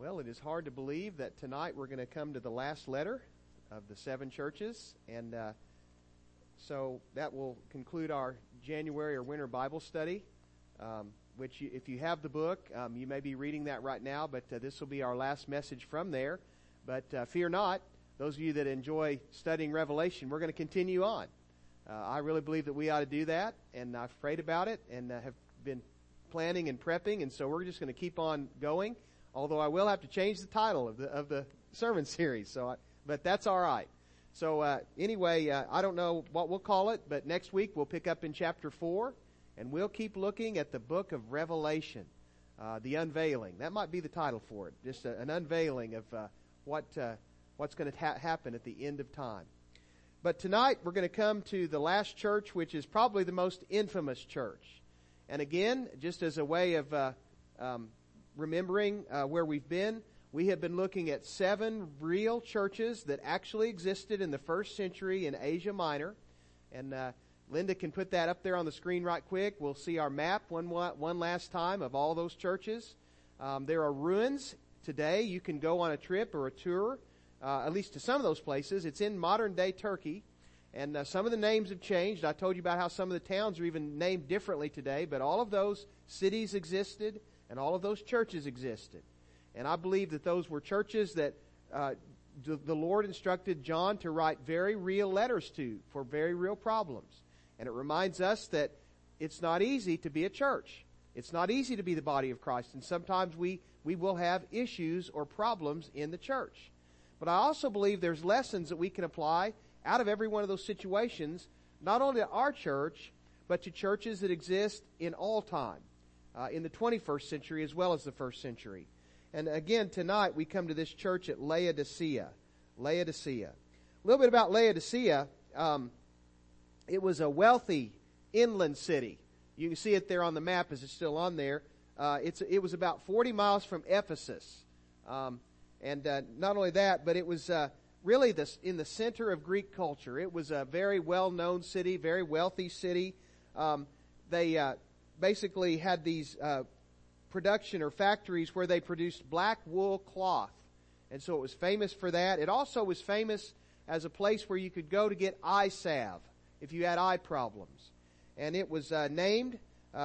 Well, it is hard to believe that tonight we're going to come to the last letter of the 7 churches, and so that will conclude our January or winter Bible study, which if you have the book, you may be reading that right now, but this will be our last message from there. But fear not, those of you that enjoy studying Revelation, we're going to continue on. I really believe that we ought to do that, and I've prayed about it and have been planning and prepping, and so we're just going to keep on going. Although I will have to change the title of the sermon series, but that's all right. So anyway, I don't know what we'll call it, but next week we'll pick up in chapter 4, and we'll keep looking at the book of Revelation, the unveiling. That might be the title for it, just an unveiling of what's going to happen at the end of time. But tonight we're going to come to the last church, which is probably the most infamous church. And again, just as a way of remembering where we've been, we have been looking at 7 real churches that actually existed in the first century in Asia Minor. And Linda can put that up there on the screen right quick. We'll see our map one last time of all those churches. There are ruins today. You can go on a trip or a tour, at least to some of those places. It's in modern day Turkey. And some of the names have changed. I told you about how some of the towns are even named differently today. But all of those cities existed. And all of those churches existed. And I believe that those were churches that the Lord instructed John to write very real letters to for very real problems. And it reminds us that it's not easy to be a church. It's not easy to be the body of Christ. And sometimes we will have issues or problems in the church. But I also believe there's lessons that we can apply out of every one of those situations, not only to our church, but to churches that exist in all time. In the 21st century as well as the first century. And again, tonight we come to this church at Laodicea. Laodicea. A little bit about Laodicea. It was a wealthy inland city. You can see it there on the map as it's still on there. It was about 40 miles from Ephesus. And not only that, but it was really in the center of Greek culture. It was a very well-known city, very wealthy city. They basically had these production or factories where they produced black wool cloth. And so it was famous for that. It also was famous as a place where you could go to get eye salve if you had eye problems. And it was named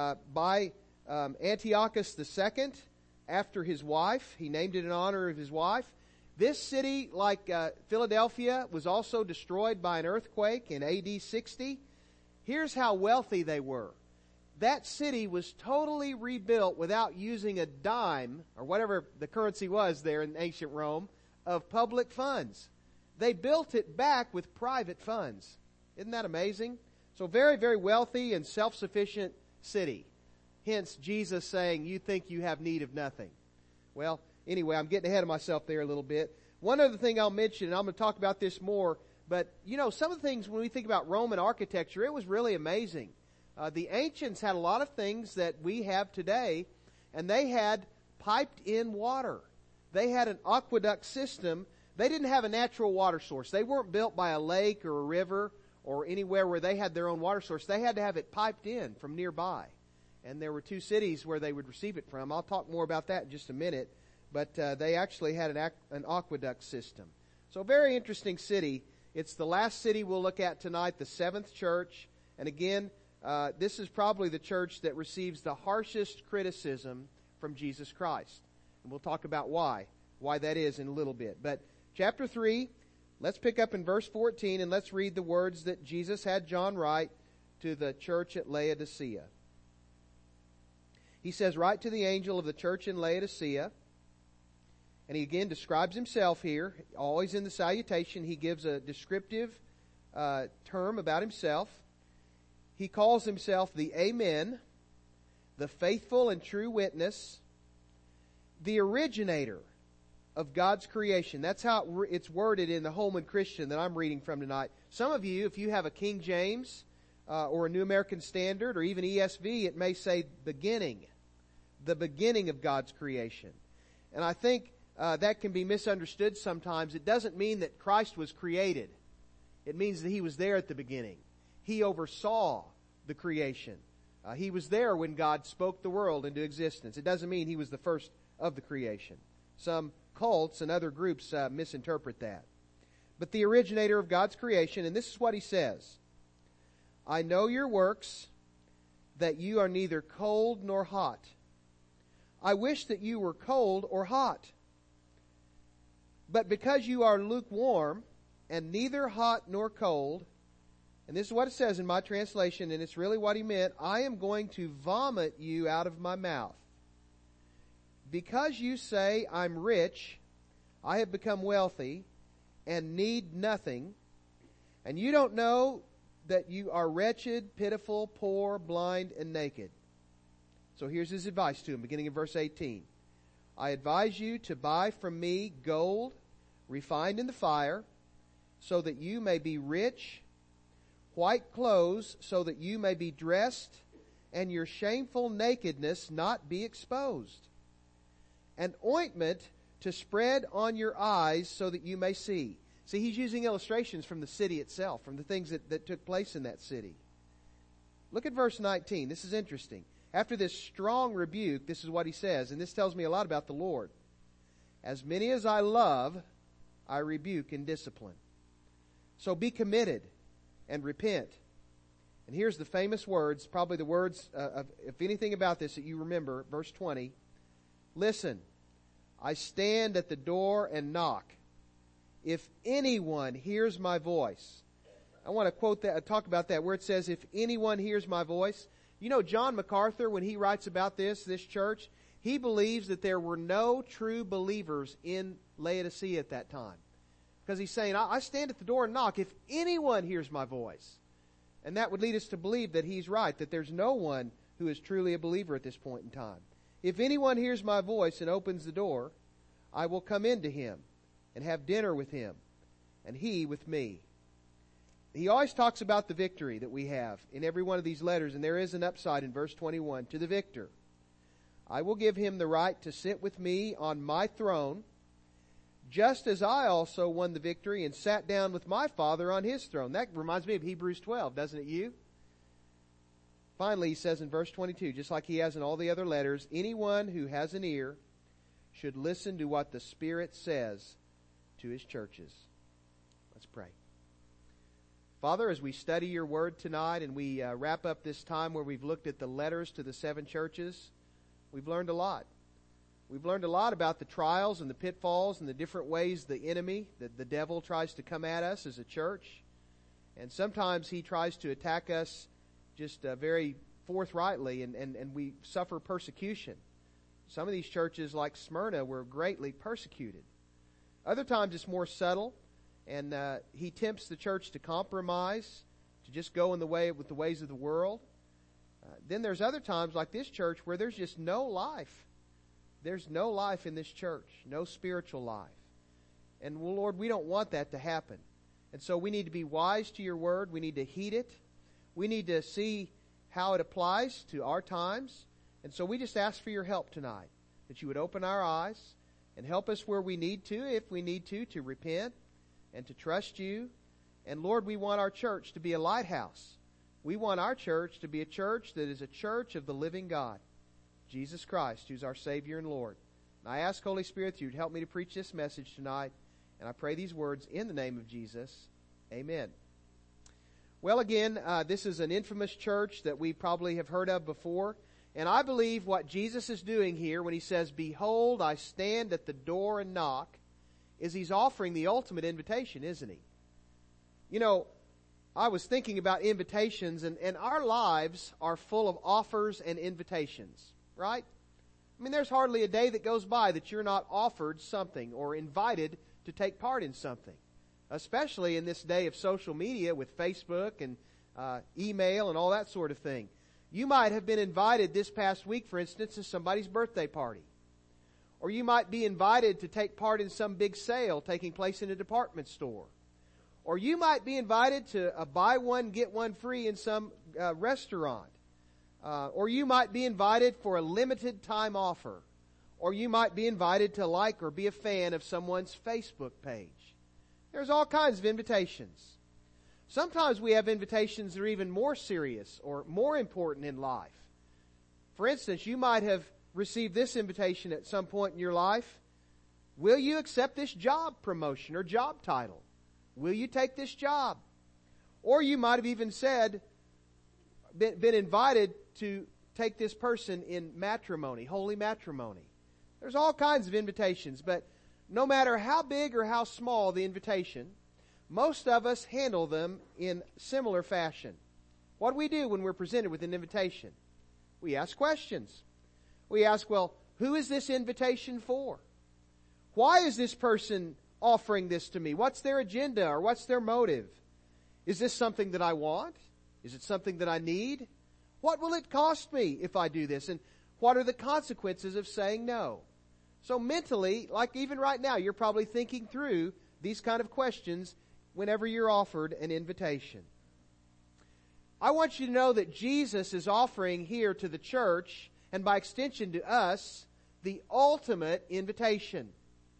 by Antiochus II after his wife. He named it in honor of his wife. This city, like Philadelphia, was also destroyed by an earthquake in AD 60. Here's how wealthy they were. That city was totally rebuilt without using a dime, or whatever the currency was there in ancient Rome, of public funds. They built it back with private funds. Isn't that amazing? So very, very wealthy and self-sufficient city. Hence Jesus saying, you think you have need of nothing. Well, anyway, I'm getting ahead of myself there a little bit. One other thing I'll mention, and I'm going to talk about this more, but some of the things when we think about Roman architecture, it was really amazing. The ancients had a lot of things that we have today, and they had piped-in water. They had an aqueduct system. They didn't have a natural water source. They weren't built by a lake or a river or anywhere where they had their own water source. They had to have it piped in from nearby. And there were 2 cities where they would receive it from. I'll talk more about that in just a minute. But they actually had an aqueduct system. So a very interesting city. It's the last city we'll look at tonight, the 7th church. And again, this is probably the church that receives the harshest criticism from Jesus Christ. And we'll talk about why that is in a little bit. But chapter 3, let's pick up in verse 14 and let's read the words that Jesus had John write to the church at Laodicea. He says, write to the angel of the church in Laodicea. And he again describes himself here. Always in the salutation, he gives a descriptive term about himself. He calls himself the Amen, the faithful and true witness, the originator of God's creation. That's how it's worded in the Holman Christian that I'm reading from tonight. Some of you, if you have a King James or a New American Standard or even ESV, it may say beginning, the beginning of God's creation. And I think that can be misunderstood sometimes. It doesn't mean that Christ was created. It means that He was there at the beginning. He oversaw the creation. He was there when God spoke the world into existence. It doesn't mean He was the first of the creation. Some cults and other groups misinterpret that. But the originator of God's creation, and this is what he says, I know your works, that you are neither cold nor hot. I wish that you were cold or hot. But because you are lukewarm, and neither hot nor cold, and this is what it says in my translation, and it's really what he meant, I am going to vomit you out of my mouth. Because you say, I'm rich, I have become wealthy, and need nothing, and you don't know that you are wretched, pitiful, poor, blind, and naked. So here's his advice to him, beginning in verse 18. I advise you to buy from me gold refined in the fire, so that you may be rich, white clothes, so that you may be dressed, and your shameful nakedness not be exposed, and ointment to spread on your eyes, so that you may see. See, he's using illustrations from the city itself, from the things that took place in that city. Look at verse 19. This is interesting. After this strong rebuke, this is what he says, and this tells me a lot about the Lord. As many as I love, I rebuke and discipline. So be committed and repent. And here's the famous words, probably the words, if anything about this that you remember, verse 20. Listen, I stand at the door and knock. If anyone hears my voice. I want to quote that, talk about that, where it says, if anyone hears my voice. You know, John MacArthur, when he writes about this church, he believes that there were no true believers in Laodicea at that time. Because he's saying, I stand at the door and knock. If anyone hears my voice. And that would lead us to believe that he's right, that there's no one who is truly a believer at this point in time. If anyone hears my voice and opens the door, I will come into him and have dinner with him, and he with me. He always talks about the victory that we have in every one of these letters, and there is an upside in verse 21. To the victor, I will give him the right to sit with me on my throne, just as I also won the victory and sat down with my Father on his throne. That reminds me of Hebrews 12, doesn't it you? Finally, he says in verse 22, just like he has in all the other letters, anyone who has an ear should listen to what the Spirit says to his churches. Let's pray. Father, as we study your word tonight and we wrap up this time where we've looked at the letters to the 7 churches, we've learned a lot. We've learned a lot about the trials and the pitfalls and the different ways the enemy, the devil, tries to come at us as a church. And sometimes he tries to attack us just very forthrightly, and we suffer persecution. Some of these churches, like Smyrna, were greatly persecuted. Other times it's more subtle, and he tempts the church to compromise, to just go in the way with the ways of the world. Then there's other times, like this church, where there's just no life. There's no life in this church, no spiritual life. And, well, Lord, we don't want that to happen. And so we need to be wise to your word. We need to heed it. We need to see how it applies to our times. And so we just ask for your help tonight, that you would open our eyes and help us where we need to, if we need to repent and to trust you. And, Lord, we want our church to be a lighthouse. We want our church to be a church that is a church of the living God, Jesus Christ, who's our Savior and Lord. And I ask, Holy Spirit, that you'd help me to preach this message tonight. And I pray these words in the name of Jesus. Amen. Well, again, this is an infamous church that we probably have heard of before. And I believe what Jesus is doing here when he says, behold, I stand at the door and knock, is he's offering the ultimate invitation, isn't he? You know, I was thinking about invitations, and our lives are full of offers and invitations, right? I mean, there's hardly a day that goes by that you're not offered something or invited to take part in something, especially in this day of social media with Facebook and email and all that sort of thing. You might have been invited this past week, for instance, to somebody's birthday party. Or you might be invited to take part in some big sale taking place in a department store. Or you might be invited to a buy one, get one free in some restaurant. Or you might be invited for a limited time offer. Or you might be invited to like or be a fan of someone's Facebook page. There's all kinds of invitations. Sometimes we have invitations that are even more serious or more important in life. For instance, you might have received this invitation at some point in your life. Will you accept this job promotion or job title? Will you take this job? Or you might have even said, been invited to take this person in matrimony, holy matrimony. There's all kinds of invitations, but no matter how big or how small the invitation, most of us handle them in similar fashion. What do we do when we're presented with an invitation? We ask questions. We ask, well, who is this invitation for? Why is this person offering this to me? What's their agenda or what's their motive? Is this something that I want? Is it something that I need? What will it cost me if I do this? And what are the consequences of saying no? So mentally, like even right now, you're probably thinking through these kind of questions whenever you're offered an invitation. I want you to know that Jesus is offering here to the church, and by extension to us, the ultimate invitation.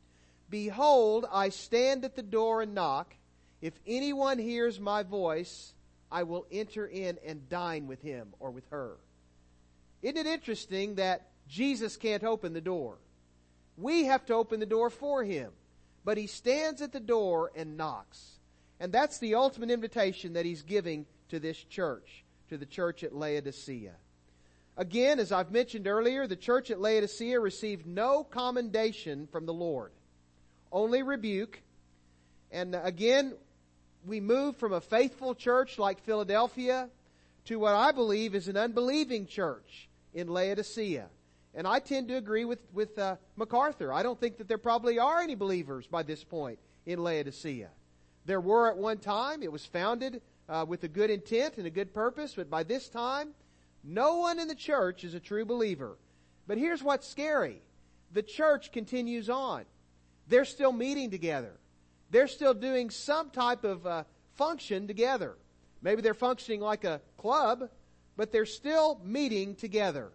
Behold, I stand at the door and knock. If anyone hears my voice, I will enter in and dine with him or with her. Isn't it interesting that Jesus can't open the door? We have to open the door for him. But he stands at the door and knocks. And that's the ultimate invitation that he's giving to this church, to the church at Laodicea. Again, as I've mentioned earlier, the church at Laodicea received no commendation from the Lord, only rebuke. And again, we move from a faithful church like Philadelphia to what I believe is an unbelieving church in Laodicea. And I tend to agree with MacArthur. I don't think that there probably are any believers by this point in Laodicea. There were at one time. It was founded with a good intent and a good purpose, but by this time, no one in the church is a true believer. But here's what's scary. The church continues on. They're still meeting together. They're still doing some type of function together. Maybe they're functioning like a club, but they're still meeting together.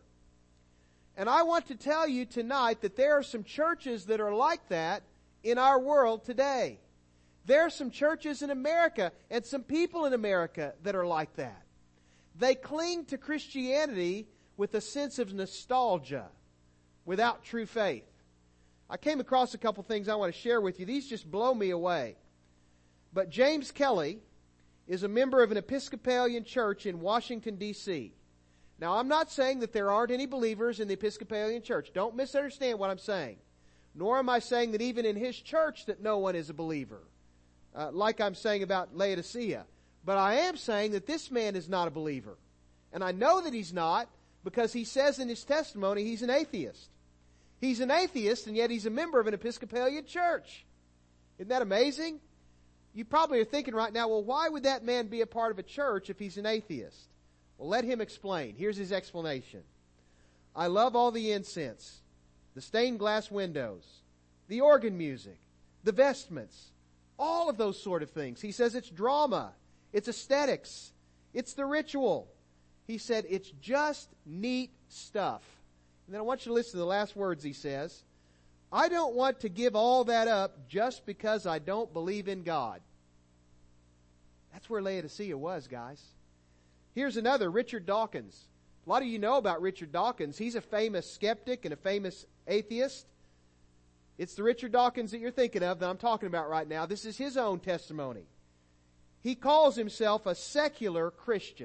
And I want to tell you tonight that there are some churches that are like that in our world today. There are some churches in America and some people in America that are like that. They cling to Christianity with a sense of nostalgia without true faith. I came across a couple things I want to share with you. These just blow me away. But James Kelly is a member of an Episcopalian church in Washington, D.C. Now, I'm not saying that there aren't any believers in the Episcopalian church. Don't misunderstand what I'm saying. Nor am I saying that even in his church that no one is a believer, like I'm saying about Laodicea. But I am saying that this man is not a believer. And I know that he's not because he says in his testimony he's an atheist. He's an atheist, and yet he's a member of an Episcopalian church. Isn't that amazing? You probably are thinking right now, well, why would that man be a part of a church if he's an atheist? Well, let him explain. Here's his explanation. I love all the incense, the stained glass windows, the organ music, the vestments, all of those sort of things. He says it's drama, it's aesthetics, it's the ritual. He said it's just neat stuff. And then I want you to listen to the last words he says. I don't want to give all that up just because I don't believe in God. That's where Laodicea was, guys. Here's another, Richard Dawkins. A lot of you know about Richard Dawkins. He's a famous skeptic and a famous atheist. It's the Richard Dawkins that you're thinking of that I'm talking about right now. This is his own testimony. He calls himself a secular Christian.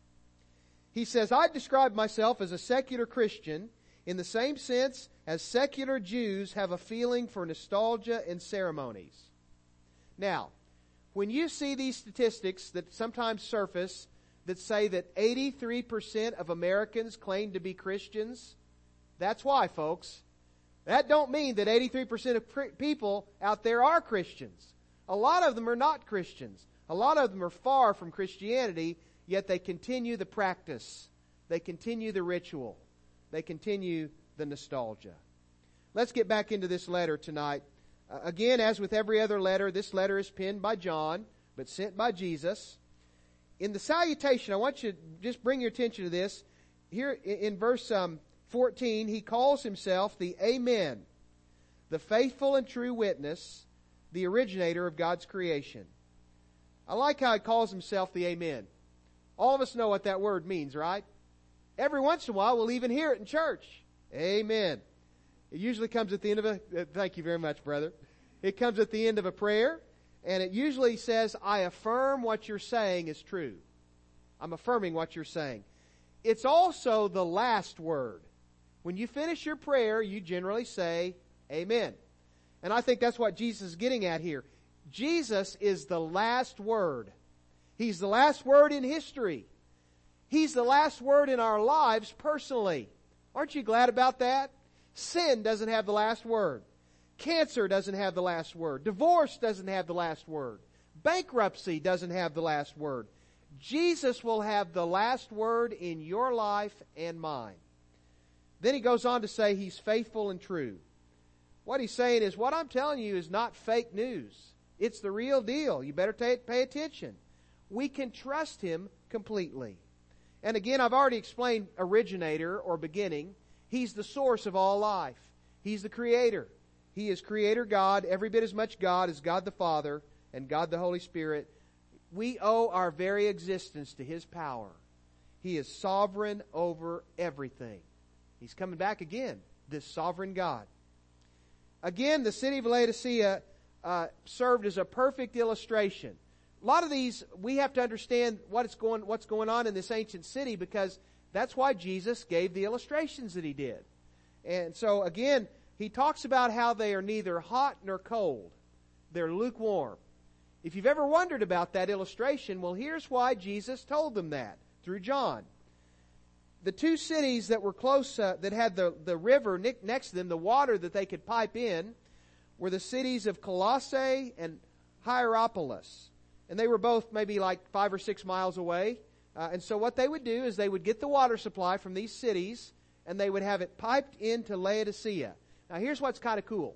He says, I describe myself as a secular Christian in the same sense as secular Jews have a feeling for nostalgia and ceremonies. Now, when you see these statistics that sometimes surface that say that 83% of Americans claim to be Christians, that's why, folks. That don't mean that 83% of people out there are Christians. A lot of them are not Christians. A lot of them are far from Christianity, yet they continue the practice. They continue the ritual. They continue the nostalgia. Let's get back into this letter tonight. Again, as with every other letter, this letter is penned by John, but sent by Jesus. In the salutation, I want you to just bring your attention to this. Here in verse 14, he calls himself the Amen, the faithful and true witness, the originator of God's creation. I like how he calls himself the Amen. All of us know what that word means, right? Every once in a while, we'll even hear it in church. Amen. It usually comes at the end of thank you very much, brother. It comes at the end of a prayer, and it usually says, I affirm what you're saying is true. I'm affirming what you're saying. It's also the last word. When you finish your prayer, you generally say, Amen. And I think that's what Jesus is getting at here. Jesus is the last word. He's the last word in history. He's the last word in our lives personally. Aren't you glad about that? Sin doesn't have the last word. Cancer doesn't have the last word. Divorce doesn't have the last word. Bankruptcy doesn't have the last word. Jesus will have the last word in your life and mine. Then he goes on to say He's faithful and true. What he's saying is, what I'm telling you is not fake news. It's the real deal. You better pay attention. We can trust Him completely. And again, I've already explained originator or beginning. He's the source of all life. He's the creator. He is Creator God, every bit as much God as God the Father and God the Holy Spirit. We owe our very existence to His power. He is sovereign over everything. He's coming back again, this sovereign God. Again, the city of Laodicea served as a perfect illustration. A lot of these, we have to understand what's going on in this ancient city, because that's why Jesus gave the illustrations that He did. And so again, He talks about how they are neither hot nor cold. They're lukewarm. If you've ever wondered about that illustration, well, here's why Jesus told them that through John. The two cities that were close, that had the river next to them, the water that they could pipe in, were the cities of Colossae and Hierapolis. And they were both maybe like 5 or 6 miles away. And so what they would do is they would get the water supply from these cities, and they would have it piped into Laodicea. Now here's what's kind of cool.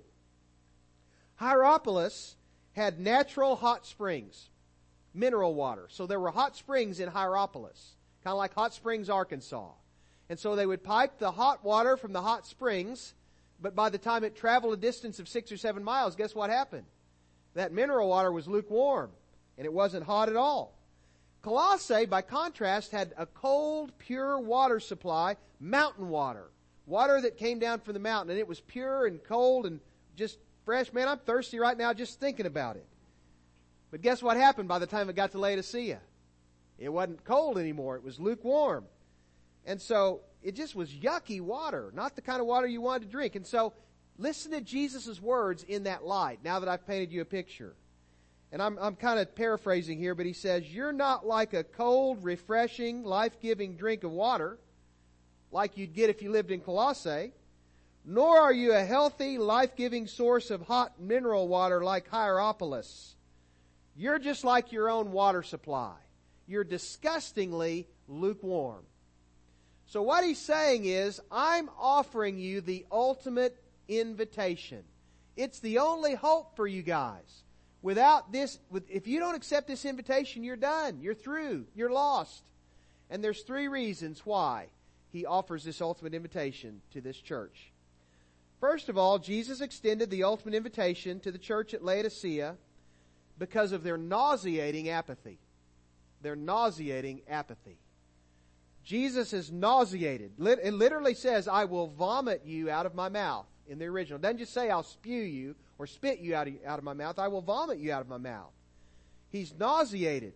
Hierapolis had natural hot springs, mineral water. So there were hot springs in Hierapolis, kind of like Hot Springs, Arkansas. And so they would pipe the hot water from the hot springs, but by the time it traveled a distance of 6 or 7 miles, guess what happened? That mineral water was lukewarm, and it wasn't hot at all. Colossae, by contrast, had a cold, pure water supply, mountain water. Water that came down from the mountain, and it was pure and cold and just fresh. Man, I'm thirsty right now just thinking about it. But guess what happened by the time it got to Laodicea? It wasn't cold anymore. It was lukewarm. And so it just was yucky water, not the kind of water you wanted to drink. And so listen to Jesus' words in that light, now that I've painted you a picture. And I'm kind of paraphrasing here, but He says, you're not like a cold, refreshing, life-giving drink of water, like you'd get if you lived in Colossae, nor are you a healthy, life-giving source of hot mineral water like Hierapolis. You're just like your own water supply. You're disgustingly lukewarm. So what He's saying is, I'm offering you the ultimate invitation. It's the only hope for you guys. Without this, if you don't accept this invitation, you're done. You're through. You're lost. And there's 3 reasons why He offers this ultimate invitation to this church. First of all, Jesus extended the ultimate invitation to the church at Laodicea because of their nauseating apathy. Their nauseating apathy. Jesus is nauseated. It literally says, I will vomit you out of my mouth in the original. It doesn't just say I'll spew you or spit you out of my mouth. I will vomit you out of my mouth. He's nauseated.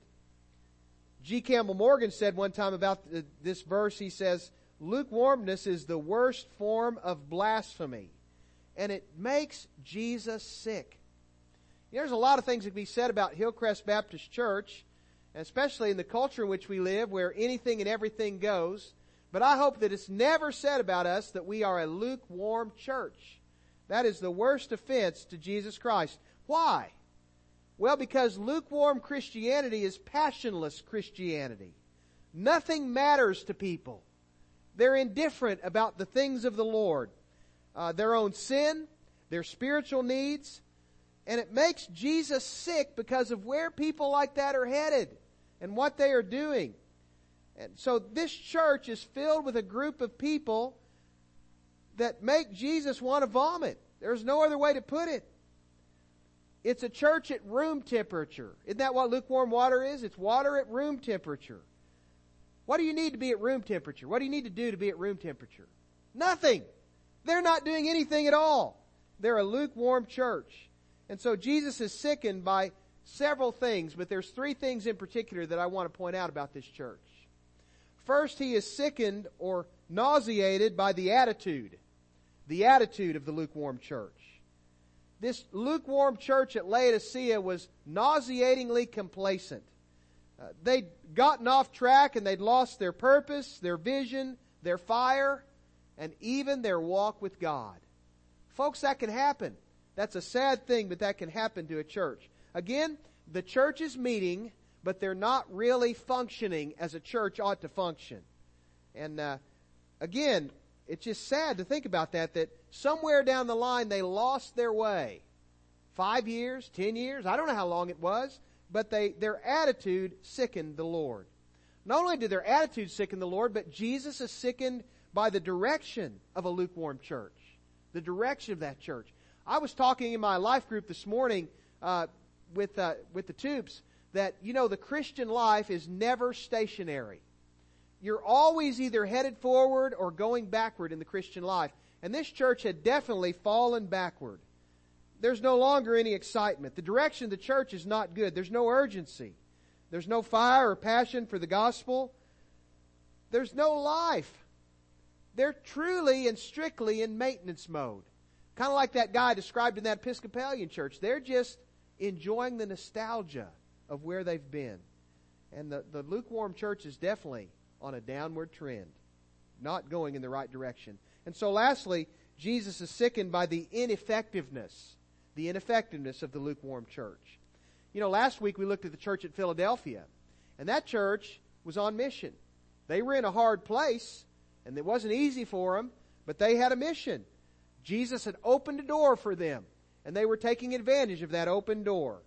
G. Campbell Morgan said one time about this verse, he says, lukewarmness is the worst form of blasphemy, and it makes Jesus sick. There's a lot of things that can be said about Hillcrest Baptist Church, especially in the culture in which we live, where anything and everything goes. But I hope that it's never said about us that we are a lukewarm church. That is the worst offense to Jesus Christ. Why? Well, because lukewarm Christianity is passionless Christianity. Nothing matters to people. They're indifferent about the things of the Lord, their own sin, their spiritual needs. And it makes Jesus sick because of where people like that are headed and what they are doing. And so this church is filled with a group of people that make Jesus want to vomit. There's no other way to put it. It's a church at room temperature. Isn't that what lukewarm water is? It's water at room temperature. What do you need to be at room temperature? What do you need to do to be at room temperature? Nothing. They're not doing anything at all. They're a lukewarm church. And so Jesus is sickened by several things, but there's three things in particular that I want to point out about this church. First, he is sickened or nauseated by the attitude of the lukewarm church. This lukewarm church at Laodicea was nauseatingly complacent. They'd gotten off track and they'd lost their purpose, their vision, their fire, and even their walk with God. Folks, that can happen. That's a sad thing, but that can happen to a church. Again, the church is meeting, but they're not really functioning as a church ought to function. And again, it's just sad to think about that somewhere down the line they lost their way. 5 years, 10 years, I don't know how long it was, but their attitude sickened the Lord. Not only did their attitude sicken the Lord, but Jesus is sickened by the direction of a lukewarm church. The direction of that church. I was talking in my life group this morning with the Tubes that, the Christian life is never stationary. You're always either headed forward or going backward in the Christian life. And this church had definitely fallen backward. There's no longer any excitement. The direction of the church is not good. There's no urgency. There's no fire or passion for the gospel. There's no life. They're truly and strictly in maintenance mode. Kind of like that guy described in that Episcopalian church. They're just enjoying the nostalgia of where they've been. And the lukewarm church is definitely on a downward trend, not going in the right direction. And so lastly, Jesus is sickened by the ineffectiveness of the lukewarm church. Last week we looked at the church at Philadelphia, and that church was on mission. They were in a hard place, and it wasn't easy for them, but they had a mission. Jesus had opened a door for them, and they were taking advantage of that open door.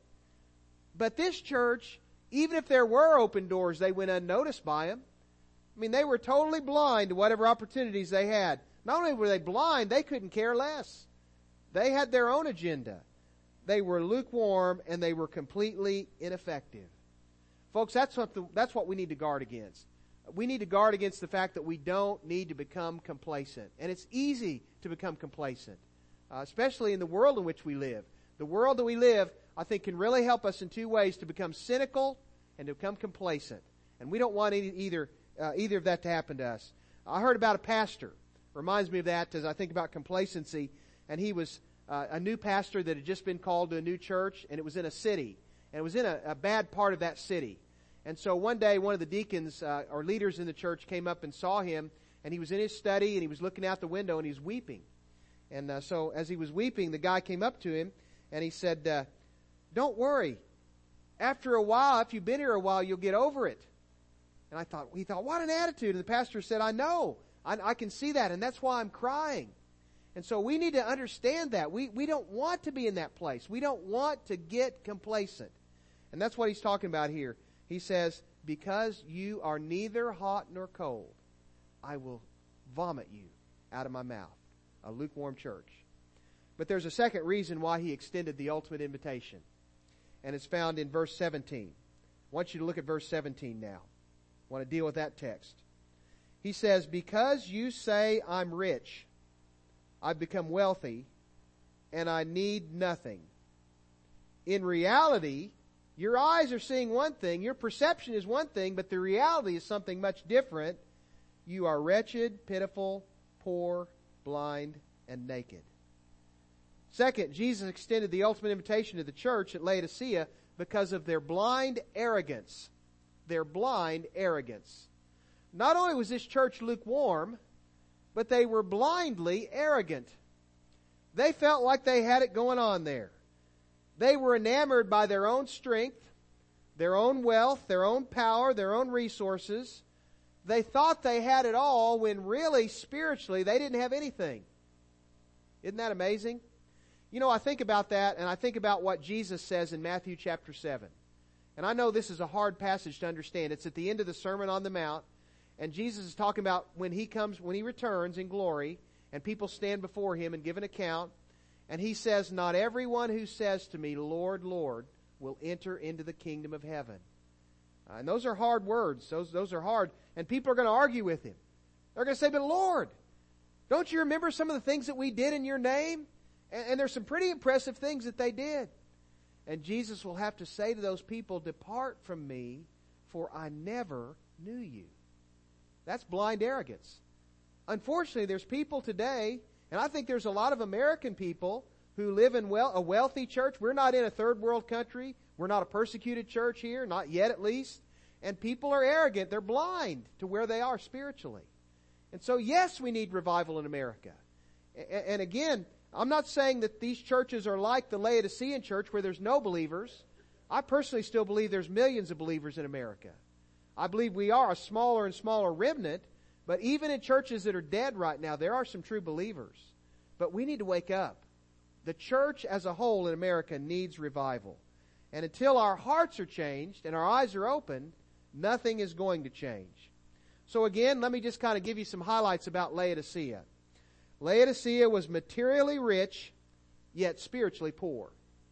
But this church, even if there were open doors, they went unnoticed by them. They were totally blind to whatever opportunities they had. Not only were they blind, they couldn't care less. They had their own agenda. They were lukewarm and they were completely ineffective. Folks, that's what we need to guard against. We need to guard against the fact that we don't need to become complacent. And it's easy to become complacent, especially in the world in which we live. The world that we live, I think, can really help us in two ways: to become cynical and to become complacent. And we don't want either of that to happen to us. I heard about a pastor. Reminds me of that as I think about complacency. And he was a new pastor that had just been called to a new church, and it was in a city. And it was in a bad part of that city. And so one day, one of the deacons or leaders in the church came up and saw him, and he was in his study, and he was looking out the window, and he was weeping. And so as he was weeping, the guy came up to him, and he said, "Don't worry. After a while, if you've been here a while, you'll get over it." And he thought, what an attitude. And the pastor said, "I know. I can see that, and that's why I'm crying." And so we need to understand that. We don't want to be in that place. We don't want to get complacent. And that's what he's talking about here. He says, "Because you are neither hot nor cold, I will vomit you out of my mouth." A lukewarm church. But there's a second reason why he extended the ultimate invitation. And it's found in verse 17. I want you to look at verse 17 now. I want to deal with that text. He says, "Because you say I'm rich, I've become wealthy, and I need nothing. In reality, your eyes are seeing one thing, your perception is one thing, but the reality is something much different. You are wretched, pitiful, poor, blind, and naked." Second, Jesus extended the ultimate invitation to the church at Laodicea because of their blind arrogance. Their blind arrogance. Not only was this church lukewarm, but they were blindly arrogant. They felt like they had it going on there. They were enamored by their own strength, their own wealth, their own power, their own resources. They thought they had it all when really, spiritually, they didn't have anything. Isn't that amazing? I think about that, and I think about what Jesus says in Matthew chapter 7. And I know this is a hard passage to understand. It's at the end of the Sermon on the Mount, and Jesus is talking about when he returns in glory, and people stand before him and give an account. And he says, "Not everyone who says to me, 'Lord, Lord,' will enter into the kingdom of heaven." And those are hard words. Those are hard. And people are going to argue with him. They're going to say, "But Lord, Don't you remember some of the things that we did in your name? And there's some pretty impressive things that they did. And Jesus will have to say to those people, depart from me, for I never knew you. That's blind arrogance. Unfortunately, there's people today, and I think there's a lot of American people who live in a wealthy church. We're not in a third world country. We're not a persecuted church here, not yet at least. And people are arrogant. They're blind to where they are spiritually. And so, yes, we need revival in America. And again, I'm not saying that these churches are like the Laodicean church where there's no believers. I personally still believe there's millions of believers in America. I believe we are a smaller and smaller remnant, but even in churches that are dead right now, there are some true believers. But we need to wake up. The church as a whole in America needs revival. And until our hearts are changed and our eyes are open, nothing is going to change. So again, let me just kind of give you some highlights about Laodicea. Laodicea was materially rich, yet spiritually poor.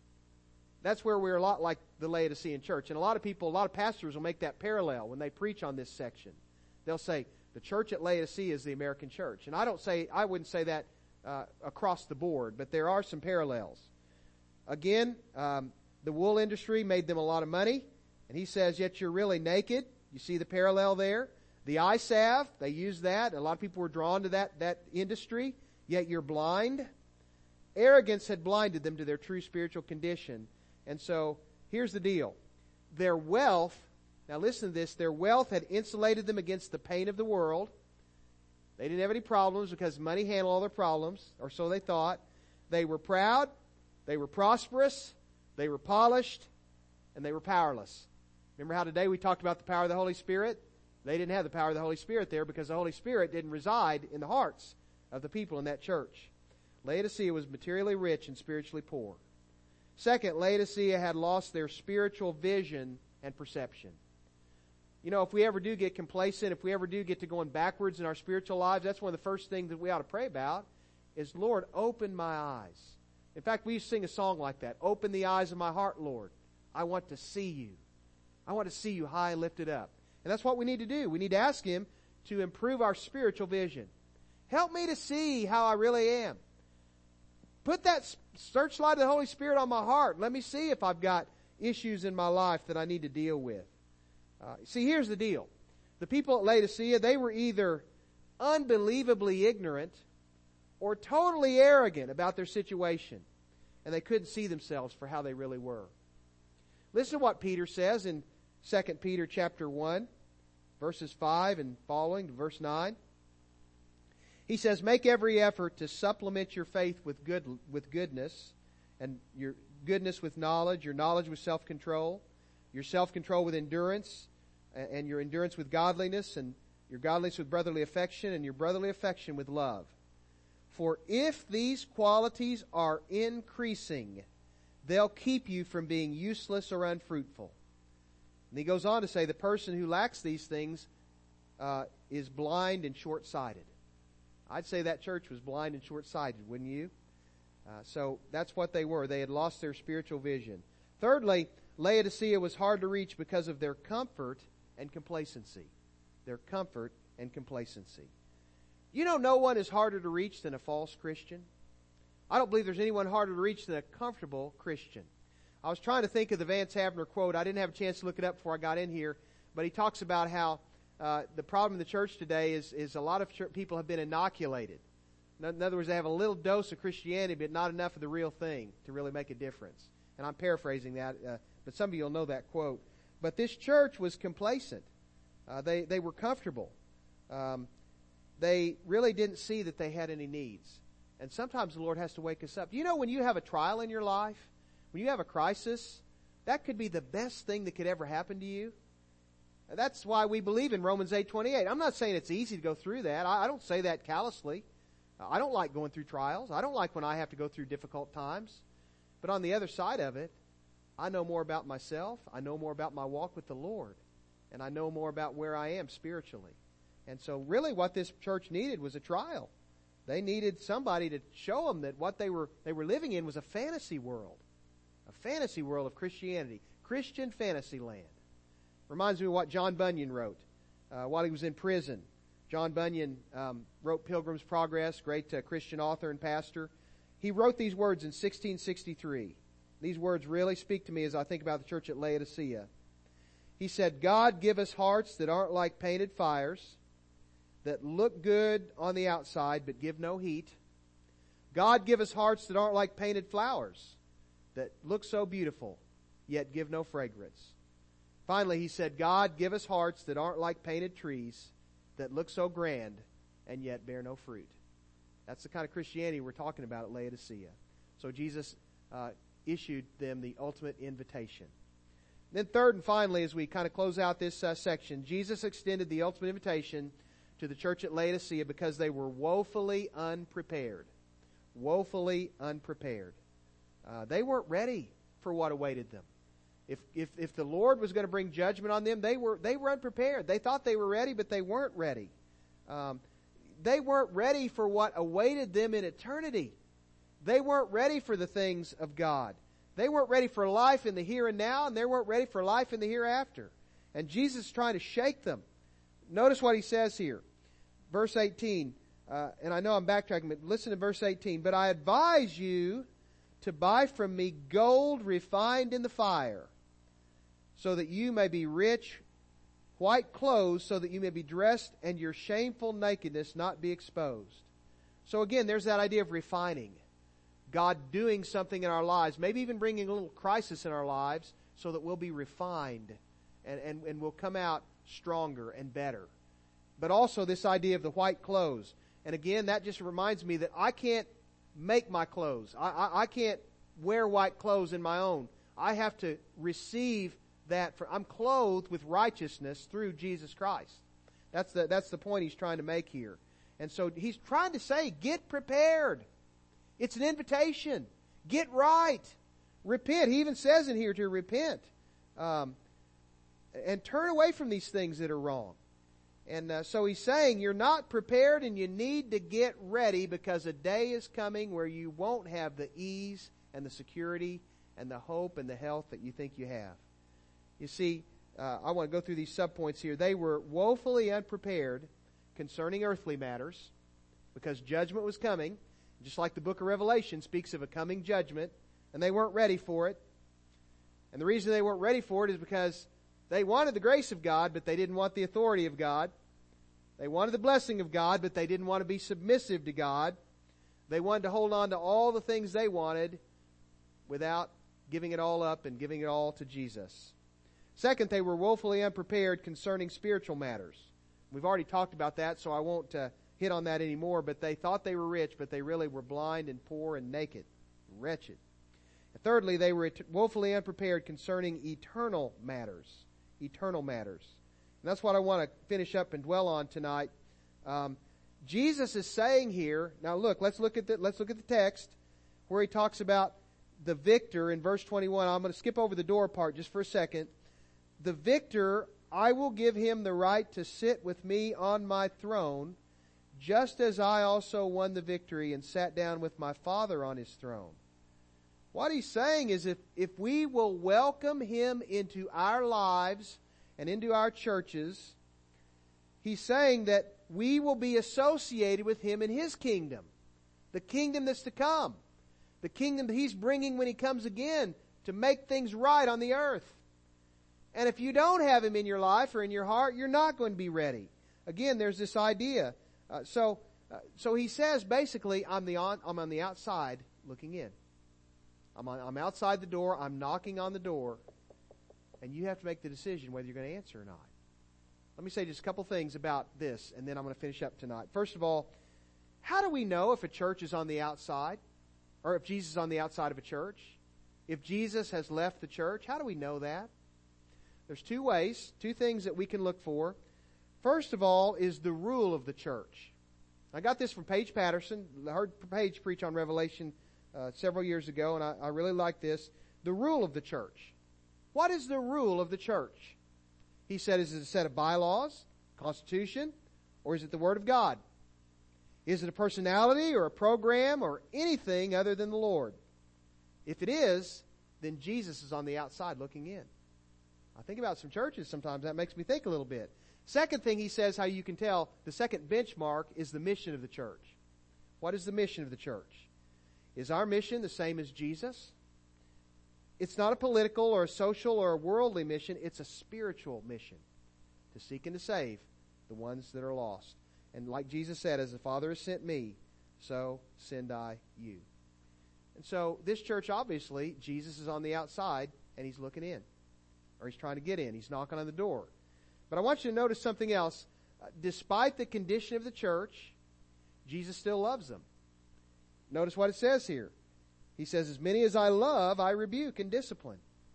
That's where we're a lot like the Laodicean church. And a lot of people, a lot of pastors will make that parallel when they preach on this section. They'll say, the church at Laodicea is the American church. And I wouldn't say that across the board, but there are some parallels. Again, the wool industry made them a lot of money. And he says, yet you're really naked. You see the parallel there? The eye salve, they used that. A lot of people were drawn to that industry. Yet you're blind. Arrogance had blinded them to their true spiritual condition. And so, here's the deal. Their wealth, now listen to this, their wealth had insulated them against the pain of the world. They didn't have any problems because money handled all their problems, or so they thought. They were proud, they were prosperous, they were polished, and they were powerless. Remember how today we talked about the power of the Holy Spirit? They didn't have the power of the Holy Spirit there because the Holy Spirit didn't reside in the hearts of the people in that church. Laodicea was materially rich and spiritually poor. Second, Laodicea had lost their spiritual vision and perception. You know, if we ever do get complacent, if we ever do get to going backwards in our spiritual lives, that's one of the first things that we ought to pray about is, Lord, open my eyes. In fact, we used to sing a song like that. Open the eyes of my heart, Lord. I want to see you. I want to see you high and lifted up. And that's what we need to do. We need to ask Him to improve our spiritual vision. Help me to see how I really am. Put that searchlight of the Holy Spirit on my heart. Let me see if I've got issues in my life that I need to deal with. See, here's the deal. The people at Laodicea, they were either unbelievably ignorant or totally arrogant about their situation. And they couldn't see themselves for how they really were. Listen to what Peter says in 2 Peter chapter 1, verses 5 and following to verse 9. He says, make every effort to supplement your faith with goodness, and your goodness with knowledge, your knowledge with self-control, your self-control with endurance, and your endurance with godliness, and your godliness with brotherly affection, and your brotherly affection with love. For if these qualities are increasing, they'll keep you from being useless or unfruitful. And he goes on to say the person who lacks these things is blind and short-sighted. I'd say that church was blind and short-sighted, wouldn't you? So that's what they were. They had lost their spiritual vision. Thirdly, Laodicea was hard to reach because of their comfort and complacency. Their comfort and complacency. You know, no one is harder to reach than a false Christian. I don't believe there's anyone harder to reach than a comfortable Christian. I was trying to think of the Vance Havner quote. I didn't have a chance to look it up before I got in here. But he talks about how the problem in the church today is a lot of people have been inoculated. In other words, they have a little dose of Christianity, but not enough of the real thing to really make a difference. And I'm paraphrasing that, but some of you will know that quote. But this church was complacent. They were comfortable. They really didn't see that they had any needs. And sometimes the Lord has to wake us up. Do you know when you have a trial in your life, when you have a crisis, that could be the best thing that could ever happen to you? That's why we believe in Romans 8:28. I'm not saying it's easy to go through that. I don't say that callously. I don't like going through trials. I don't like when I have to go through difficult times. But on the other side of it, I know more about myself. I know more about my walk with the Lord. And I know more about where I am spiritually. And so really what this church needed was a trial. They needed somebody to show them that what they were living in was a fantasy world. A fantasy world of Christianity. Christian fantasy land. Reminds me of what John Bunyan wrote while he was in prison. John Bunyan wrote Pilgrim's Progress, great Christian author and pastor. He wrote these words in 1663. These words really speak to me as I think about the church at Laodicea. He said, God give us hearts that aren't like painted fires, that look good on the outside but give no heat. God give us hearts that aren't like painted flowers, that look so beautiful, yet give no fragrance. Finally, he said, God give us hearts that aren't like painted trees, that look so grand, and yet bear no fruit. That's the kind of Christianity we're talking about at Laodicea. So Jesus issued them the ultimate invitation. Then third and finally, as we kind of close out this section, Jesus extended the ultimate invitation to the church at Laodicea because they were woefully unprepared. Woefully unprepared. They weren't ready for what awaited them. If the Lord was going to bring judgment on them, they were unprepared. They thought they were ready, but they weren't ready. They weren't ready for what awaited them in eternity. They weren't ready for the things of God. They weren't ready for life in the here and now, and they weren't ready for life in the hereafter. And Jesus is trying to shake them. Notice what he says here. Verse 18, and I know I'm backtracking, but listen to verse 18. But I advise you to buy from me gold refined in the fire, so that you may be rich, white clothes, so that you may be dressed, and your shameful nakedness not be exposed. So again, there's that idea of refining. God doing something in our lives, maybe even bringing a little crisis in our lives, so that we'll be refined and we'll come out stronger and better. But also this idea of the white clothes. And again, that just reminds me that I can't make my clothes. I can't wear white clothes in my own. I have to receive that. I'm clothed with righteousness through Jesus Christ. That's the point he's trying to make here. And so he's trying to say, get prepared. It's an invitation. Get right. Repent. He even says in here to repent. And turn away from these things that are wrong. And so he's saying you're not prepared and you need to get ready, because a day is coming where you won't have the ease and the security and the hope and the health that you think you have. You see, I want to go through these subpoints here. They were woefully unprepared concerning earthly matters because judgment was coming. Just like the book of Revelation speaks of a coming judgment, and they weren't ready for it. And the reason they weren't ready for it is because they wanted the grace of God, but they didn't want the authority of God. They wanted the blessing of God, but they didn't want to be submissive to God. They wanted to hold on to all the things they wanted without giving it all up and giving it all to Jesus. Second, they were woefully unprepared concerning spiritual matters. We've already talked about that, so I won't hit on that anymore, but they thought they were rich, but they really were blind and poor and naked, wretched. And thirdly, they were woefully unprepared concerning eternal matters. Eternal matters. And that's what I want to finish up and dwell on tonight. Jesus is saying here, now look, let's look at the text where he talks about the victor in verse 21. I'm going to skip over the door part just for a second. The victor, I will give him the right to sit with me on my throne, just as I also won the victory and sat down with my Father on his throne. What he's saying is if we will welcome him into our lives and into our churches, he's saying that we will be associated with him in his kingdom. The kingdom that's to come. The kingdom that he's bringing when he comes again to make things right on the earth. And if you don't have him in your life or in your heart, you're not going to be ready. Again, there's this idea. So he says basically, I'm on the outside looking in. I'm outside the door. I'm knocking on the door, and you have to make the decision whether you're going to answer or not. Let me say just a couple things about this, and then I'm going to finish up tonight. First of all, how do we know if a church is on the outside, or if Jesus is on the outside of a church? If Jesus has left the church, how do we know that? There's two ways, two things that we can look for. First of all is the rule of the church. I got this from Paige Patterson. I heard Paige preach on Revelation several years ago, and I really like this. The rule of the church. What is the rule of the church? He said, is it a set of bylaws, constitution, or is it the Word of God? Is it a personality or a program or anything other than the Lord? If it is, then Jesus is on the outside looking in. I think about some churches sometimes. That makes me think a little bit. Second thing he says how you can tell, the second benchmark is the mission of the church. What is the mission of the church? Is our mission the same as Jesus? It's not a political or a social or a worldly mission. It's a spiritual mission to seek and to save the ones that are lost. And like Jesus said, as the Father has sent me, so send I you. And so this church, obviously, Jesus is on the outside and he's looking in. Or he's trying to get in. He's knocking on the door. But I want you to notice something else. Despite the condition of the church, Jesus still loves them. Notice what it says here. He says, as many as I love, I rebuke and discipline.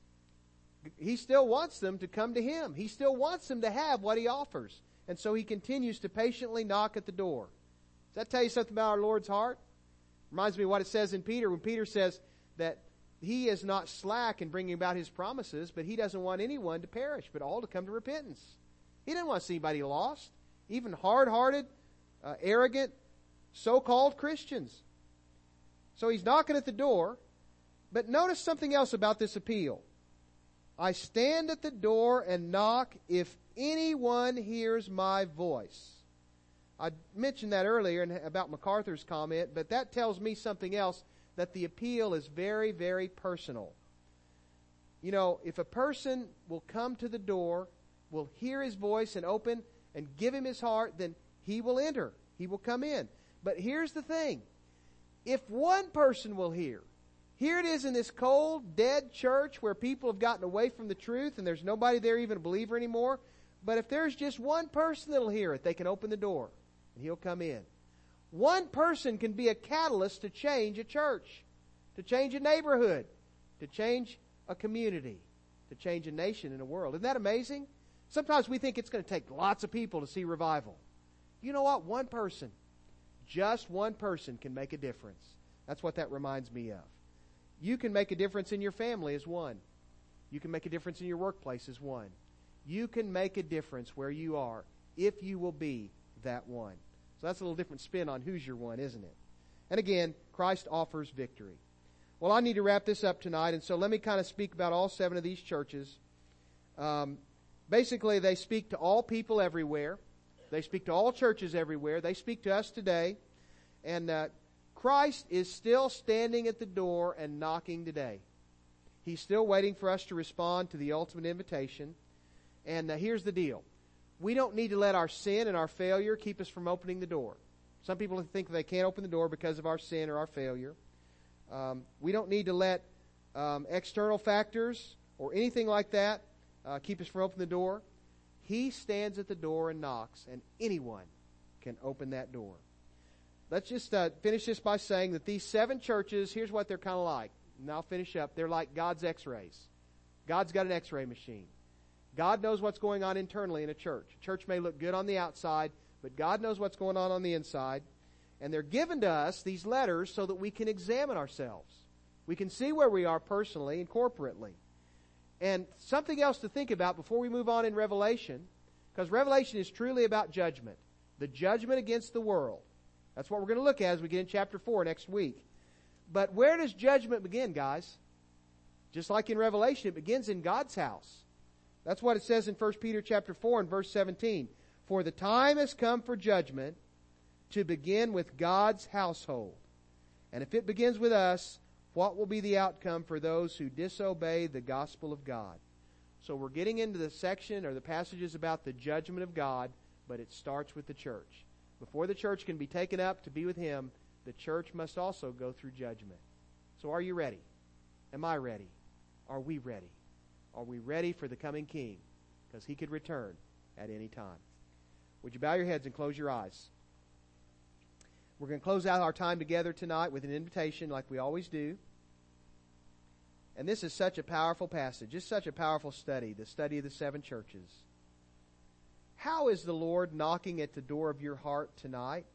He still wants them to come to Him. He still wants them to have what He offers. And so He continues to patiently knock at the door. Does that tell you something about our Lord's heart? Reminds me of what it says in Peter, when Peter says that He is not slack in bringing about His promises, but He doesn't want anyone to perish, but all to come to repentance. He doesn't want to see anybody lost, even hard-hearted, arrogant, so-called Christians. So He's knocking at the door, but notice something else about this appeal. I stand at the door and knock if anyone hears my voice. I mentioned that earlier about MacArthur's comment, but that tells me something else, that the appeal is very, very personal. You know, if a person will come to the door, will hear His voice and open and give Him his heart, then he will enter. He will come in. But here's the thing. If one person will hear, here it is in this cold, dead church where people have gotten away from the truth and there's nobody there even a believer anymore. But if there's just one person that'll hear it, they can open the door and He'll come in. One person can be a catalyst to change a church, to change a neighborhood, to change a community, to change a nation and a world. Isn't that amazing? Sometimes we think it's going to take lots of people to see revival. You know what? One person, just one person can make a difference. That's what that reminds me of. You can make a difference in your family as one. You can make a difference in your workplace as one. You can make a difference where you are if you will be that one. So that's a little different spin on who's your one, isn't it? And again, Christ offers victory. Well, I need to wrap this up tonight, and so let me kind of speak about all 7 of these churches. Basically, they speak to all people everywhere. They speak to all churches everywhere. They speak to us today. And Christ is still standing at the door and knocking today. He's still waiting for us to respond to the ultimate invitation. And here's the deal. We don't need to let our sin and our failure keep us from opening the door. Some people think they can't open the door because of our sin or our failure. We don't need to let external factors or anything like that keep us from opening the door. He stands at the door and knocks, and anyone can open that door. Let's just finish this by saying that these 7 churches, here's what they're kind of like. And I'll finish up. They're like God's x-rays. God's got an x-ray machine. God knows what's going on internally in a church. A church may look good on the outside, but God knows what's going on the inside. And they're given to us, these letters, so that we can examine ourselves. We can see where we are personally and corporately. And something else to think about before we move on in Revelation, because Revelation is truly about judgment. The judgment against the world. That's what we're going to look at as we get in chapter 4 next week. But where does judgment begin, guys? Just like in Revelation, it begins in God's house. That's what it says in 1 Peter chapter 4 and verse 17. For the time has come for judgment to begin with God's household. And if it begins with us, what will be the outcome for those who disobey the gospel of God? So we're getting into the section or the passages about the judgment of God, but it starts with the church. Before the church can be taken up to be with Him, the church must also go through judgment. So are you ready? Am I ready? Are we ready? Are we ready for the coming King? Because He could return at any time. Would you bow your heads and close your eyes? We're going to close out our time together tonight with an invitation like we always do. And this is such a powerful passage. It's such a powerful study, the study of the 7 churches. How is the Lord knocking at the door of your heart tonight?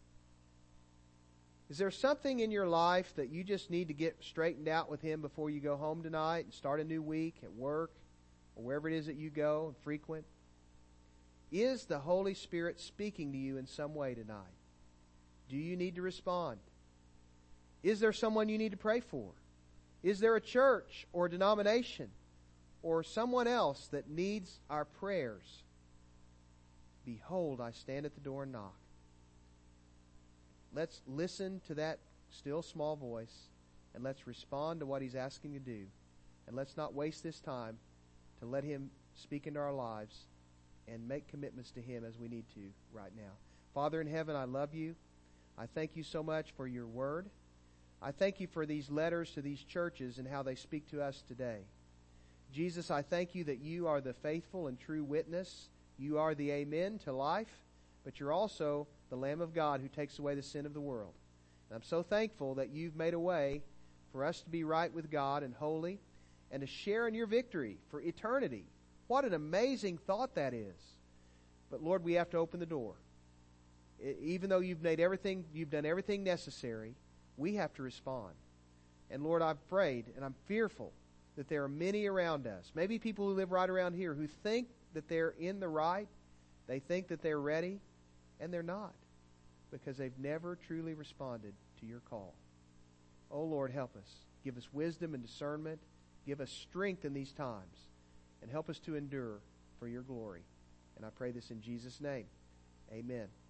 Is there something in your life that you just need to get straightened out with Him before you go home tonight and start a new week at work or wherever it is that you go and frequent? Is the Holy Spirit speaking to you in some way tonight? Do you need to respond? Is there someone you need to pray for? Is there a church or a denomination or someone else that needs our prayers? Behold, I stand at the door and knock. Let's listen to that still small voice, and let's respond to what He's asking to do. And let's not waste this time to let Him speak into our lives and make commitments to Him as we need to right now. Father in heaven, I love You. I thank You so much for Your Word. I thank You for these letters to these churches and how they speak to us today. Jesus, I thank You that You are the faithful and true witness. You are the Amen to life, but You're also the Lamb of God who takes away the sin of the world. And I'm so thankful that You've made a way for us to be right with God and holy and to share in Your victory for eternity. What an amazing thought that is. But Lord, we have to open the door. Even though You've done everything necessary, we have to respond. And Lord, I've prayed and I'm fearful that there are many around us, maybe people who live right around here, who think that they're in the right, they think that they're ready, and they're not, because they've never truly responded to Your call. Oh Lord, help us. Give us wisdom and discernment. Give us strength in these times, and help us to endure for Your glory. And I pray this in Jesus' name. Amen.